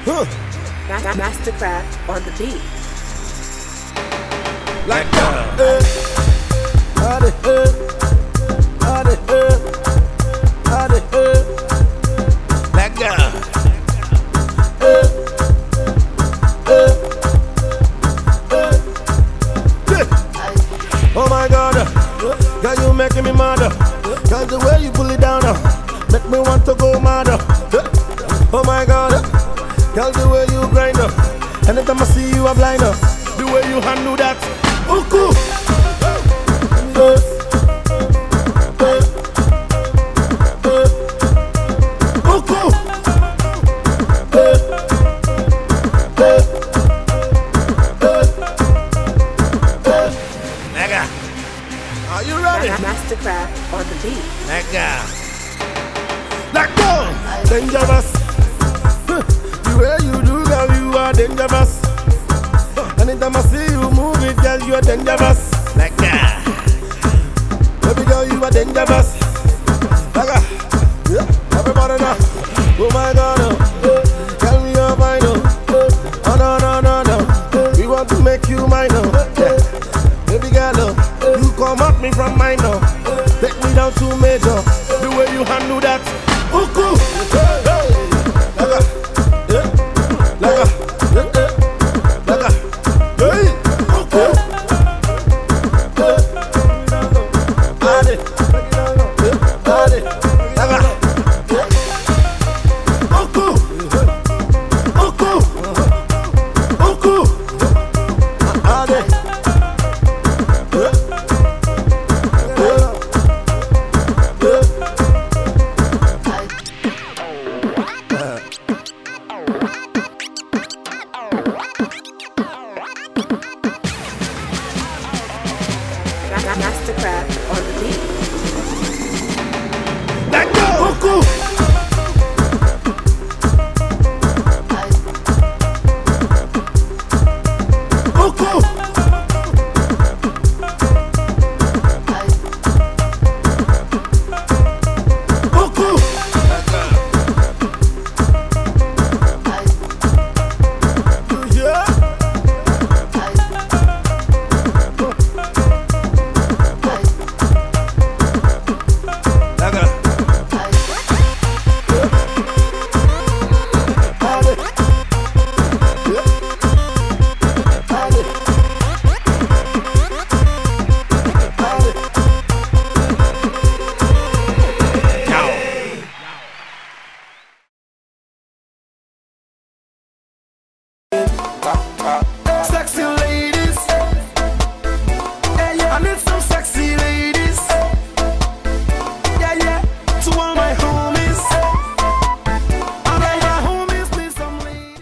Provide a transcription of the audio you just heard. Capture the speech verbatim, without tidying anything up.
Huh. Ma- Mastercraft on the beat. Like that. Hey. How the hell? How the hell? How the hell? Like that. Hey. Hey. Hey. Oh my God, girl, you making me mad. Girl, the way you pull it down, make me want to go mad. Oh my God, girl, the way you grind up. Anytime I see you, I'm blind up. The way you handle that, oh cool. Uh, uh, uh, oh cool. Uh, uh, uh, uh. Nigga, are you ready? Ma- Mastercraft on the beat. Nigga, let go. Dangerous. The way you do, girl, you are dangerous. Anytime I see you move it, girl, you are dangerous. Like that. Baby girl, you are dangerous. Like that. Yeah, everybody know. Oh my God, oh. Tell me you're fine, oh. Oh no, no, no, no. We want to make you mine, oh. Yeah. Baby girl, oh. You come at me from mine, oh. Take me down to major. The way you handle that.